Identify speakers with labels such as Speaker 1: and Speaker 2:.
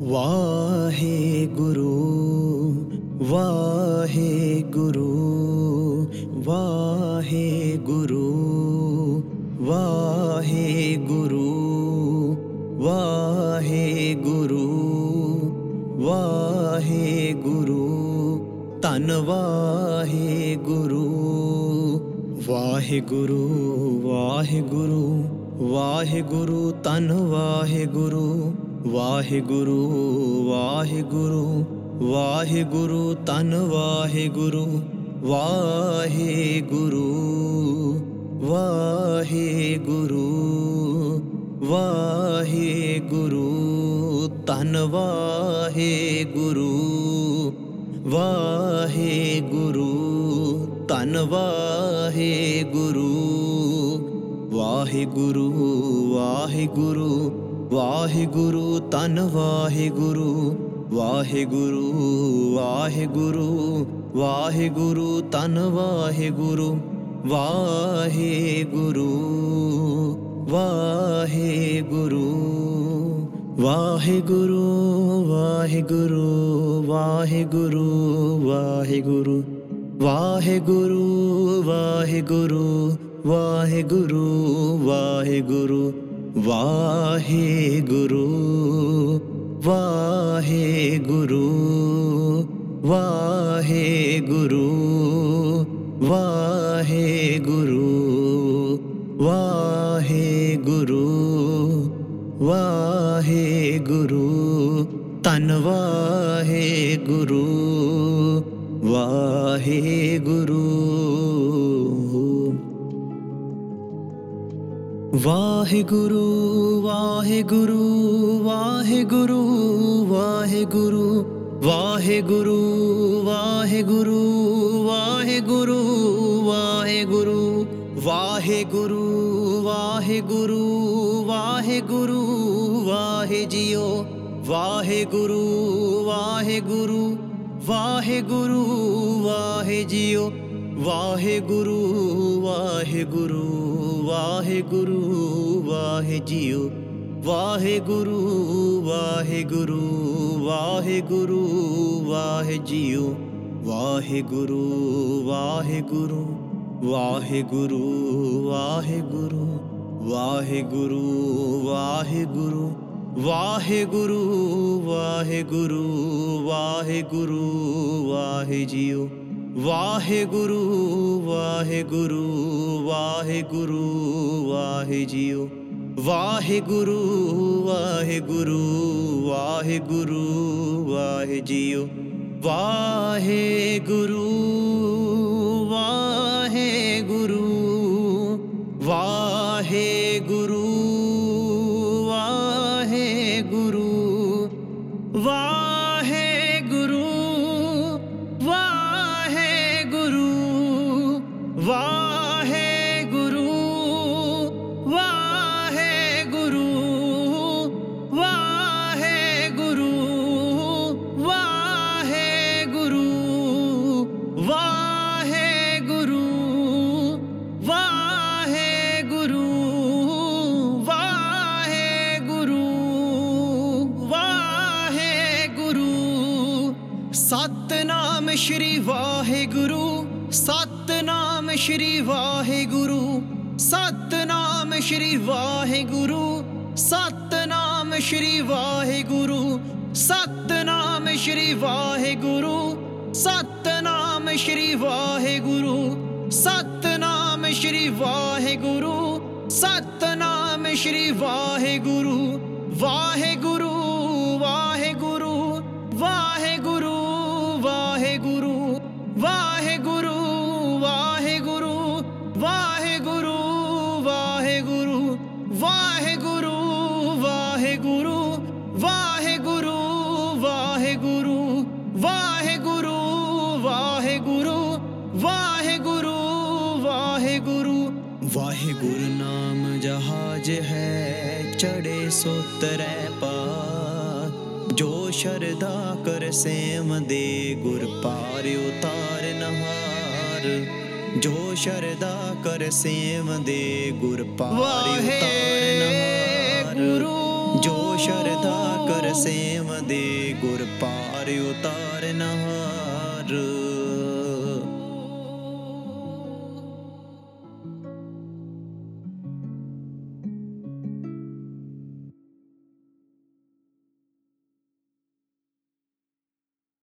Speaker 1: ਵਾਹਿਗੁਰੂ ਵਾਹਿਗੁਰੂ ਵਾਹਿਗੁਰੂ ਵਾਹਿਗੁਰੂ ਵਾਹਿਗੁਰੂ ਵਾਹਿਗੁਰੂ ਧੰਨ ਵਾਹਿਗੁਰੂ ਵਾਹਿਗੁਰੂ ਵਾਹਿਗੁਰੂ ਵਾਹਿਗੁਰੂ ਧੰਨ ਵਾਹਿਗੁਰੂ ਵਾਹਿਗੁਰੂ ਵਾਹਿਗੁਰੂ ਵਾਹਿਗੁਰੂ ਧੰਨ ਵਾਹਿਗੁਰੂ ਵਾਹਿਗੁਰੂ ਵਾਹਿਗੁਰੂ ਵਾਹਿਗੁਰੂ ਧੰਨ ਵਾਹਿਗੁਰੂ ਵਾਹਿਗੁਰੂ ਧੰਨ ਵਾਹਿਗੁਰੂ ਵਾਹਿਗੁਰੂ ਵਾਹਿਗੁਰੂ ਵਾਹਿਗੁਰੂ ਧੰਨ ਵਾਹਿਗੁਰੂ ਵਾਹਿਗੁਰੂ ਵਾਹਿਗੁਰੂ ਵਾਹਿਗੁਰੂ ਧੰਨ ਵਾਹਿਗੁਰੂ ਵਾਹਿਗੁਰੂ ਵਾਹਿਗੁਰੂ ਵਾਹਿਗੁਰੂ ਵਾਹਿਗੁਰੂ ਵਾਹਿਗੁਰੂ ਵਾਹਿਗੁਰੂ ਵਾਹਿਗੁਰੂ ਵਾਹਿਗੁਰੂ ਵਾਹਿਗੁਰੂ ਵਾਹਿਗੁਰੂ ਵਾਹਿਗੁਰੂ ਵਾਹਿਗੁਰੂ ਵਾਹਿਗੁਰੂ ਵਾਹਿਗੁਰੂ ਵਾਹਿਗੁਰੂ ਵਾਹਿਗੁਰੂ ਧੰਨ ਵਾਹਿਗੁਰੂ ਵਾਹਿਗੁਰੂ ਵਾਹਿਗੁਰੂ ਵਾਹਿਗੁਰੂ ਵਾਹਿਗੁਰੂ ਵਾਹਿਗੁਰੂ ਵਾਹਿਗੁਰੂ ਵਾਹਿਗੁਰੂ ਵਾਹਿਗੁਰੂ ਵਾਹਿਗੁਰੂ ਵਾਹਿਗੁਰੂ ਵਾਹਿਗੁਰੂ ਵਾਹਿਗੁਰੂ ਵਾਹਿ ਜੀਓ ਵਾਹਿਗੁਰੂ ਵਾਹਿਗੁਰੂ ਵਾਹਿਗੁਰੂ ਵਾਹਿ ਜੀਓ ਵਾਹਿਗੁਰੂ ਵਾਹਿਗੁਰੂ ਵਾਹਿਗੁਰੂ ਵਾਹਿ ਜੀਓ ਵਾਹਿਗੁਰੂ ਵਾਹਿਗੁਰੂ ਵਾਹਿਗੁਰੂ ਵਾਹਿ ਜੀਓ ਵਾਹਿਗੁਰੂ ਵਾਹਿਗੁਰੂ ਵਾਹਿਗੁਰੂ ਵਾਹਿਗੁਰੂ ਵਾਹਿਗੁਰੂ ਵਾਹਿਗੁਰੂ ਵਾਹਿਗੁਰੂ ਵਾਹਿਗੁਰੂ ਵਾਹਿਗੁਰੂ ਵਾਹਿ ਜੀਓ ਵਾਹਿਗੁਰੂ ਵਾਹਿਗੁਰੂ ਵਾਹਿਗੁਰੂ ਵਾਹਿ ਜੀਓ ਵਾਹਿਗੁਰੂ ਵਾਹਿਗੁਰੂ ਵਾਹਿਗੁਰੂ ਵਾਹਿ ਜੀਓ ਵਾਹਿਗੁਰੂ ਵਾਹਿਗੁਰੂ ਵਾਹਿਗੁਰੂ ਵਾਹਿਗੁਰੂ ਵਾਹਿਗੁਰੂ ਵਾਹਿਗੁਰੂ ਵਾਹਿਗੁਰੂ ਵਾਹਿਗੁਰੂ ਵਾਹਿਗੁਰੂ ਵਾਹਿਗੁਰੂ ਵਾਹਿਗੁਰੂ ਵਾਹਿਗੁਰੂ ਵਾਹਿਗੁਰੂ ਵਾਹਿਗੁਰੂ ਸਤਿਨਾਮ ਸ਼੍ਰੀ ਵਾਹਿਗੁਰੂ ਸਤਿਨਾਮ ਸ਼੍ਰੀ ਵਾਹਿਗੁਰੂ ਸਤਿਨਾਮ ਸ਼੍ਰੀ ਵਾਹਿਗੁਰੂ ਸਤਿਨਾਮ ਸ਼੍ਰੀ ਵਾਹਿਗੁਰੂ ਸਤਿਨਾਮ ਸ਼੍ਰੀ ਵਾਹਿਗੁਰੂ ਸਤਿਨਾਮ ਸ਼੍ਰੀ ਵਾਹਿਗੁਰੂ ਸਤਿਨਾਮ ਸ਼੍ਰੀ ਵਾਹਿਗੁਰੂ ਸਤਿਨਾਮ ਸ਼੍ਰੀ ਵਾਹਿਗੁਰੂ ਵਾਹਿਗੁਰੂ ਵਾਹਿਗੁਰੂ ਵਾਹਿਗੁਰੂ ਵਾਹਿਗੁਰੂ ਵਾਹਿਗੁਰੂ ਵਾਹਿਗੁਰੂ ਵਾਹਿਗੁਰੂ ਵਾਹਿਗੁਰੂ ਵਾਹਿਗੁਰੂ ਵਾਹਿਗੁਰੂ ਵਾਹਿਗੁਰੂ ਵਾਹਿਗੁਰੂ ਵਾਹਿਗੁਰੂ ਵਾਹਿਗੁਰੂ ਵਾਹਿਗੁਰੂ ਵਾਹਿਗੁਰੂ ਵਾਹਿਗੁਰੂ ਨਾਮ ਜਹਾਜ ਹੈ ਚੜੇ ਸੋ ਤਰੈ ਪਾਰ ਜੋ ਸ਼ਰਧਾ ਕਰ ਸੇਮ ਦੇ ਗੁਰ ਪਾਰ ਉਤਾਰ ਨਹਾਰ ਜੋ ਸ਼ਰਧਾ ਕਰ ਸੇਮ ਦੇ ਗੁਰ ਪਾਰ ਉਤਾਰ ਨਹਾਰ ਜੋ ਸ਼ਰਧਾ ਕਰ ਸੇਵ ਦੇ ਗੁਰ ਪਾਰ ਉਤਾਰਨਹਾਰ।